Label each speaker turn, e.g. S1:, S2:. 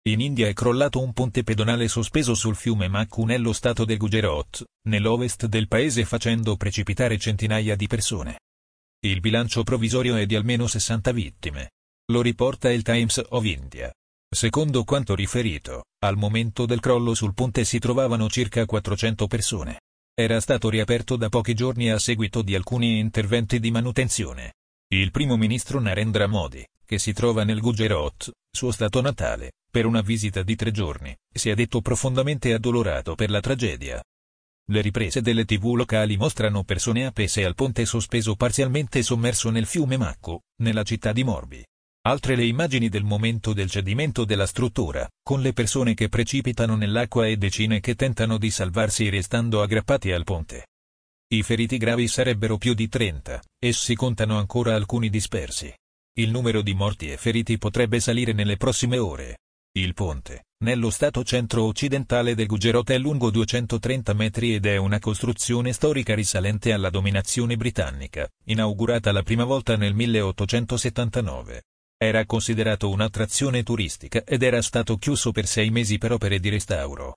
S1: In India è crollato un ponte pedonale sospeso sul fiume Makhu nello stato del Gujarat, nell'ovest del paese, facendo precipitare centinaia di persone. Il bilancio provvisorio è di almeno 60 vittime. Lo riporta il Times of India. Secondo quanto riferito, al momento del crollo sul ponte si trovavano circa 400 persone. Era stato riaperto da pochi giorni a seguito di alcuni interventi di manutenzione. Il primo ministro Narendra Modi, che si trova nel Gujarat, suo stato natale, per una visita di 3 giorni, si è detto profondamente addolorato per la tragedia. Le riprese delle TV locali mostrano persone appese al ponte sospeso parzialmente sommerso nel fiume Makhu, nella città di Morbi. Altre le immagini del momento del cedimento della struttura, con le persone che precipitano nell'acqua e decine che tentano di salvarsi restando aggrappati al ponte. I feriti gravi sarebbero più di 30, e si contano ancora alcuni dispersi. Il numero di morti e feriti potrebbe salire nelle prossime ore. Il ponte, nello stato centro-occidentale del Gujarat, è lungo 230 metri ed è una costruzione storica risalente alla dominazione britannica, inaugurata la prima volta nel 1879. Era considerato un'attrazione turistica ed era stato chiuso per 6 mesi per opere di restauro.